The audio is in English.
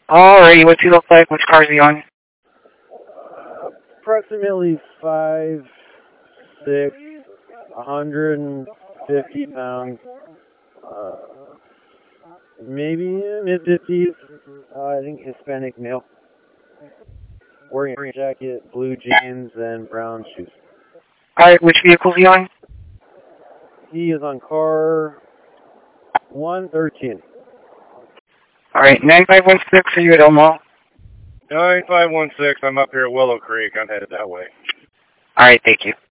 Alrighty, what's he look like? Which car is he on? Approximately 5'6", 150 pounds. Maybe mid-50s. I think Hispanic male. Wearing a jacket, blue jeans, and brown shoes. Alright, which vehicle is he on? He is on car 113. Alright, 9516, are you at Elmo? 9516, I'm up here at Willow Creek. I'm headed that way. Alright, thank you.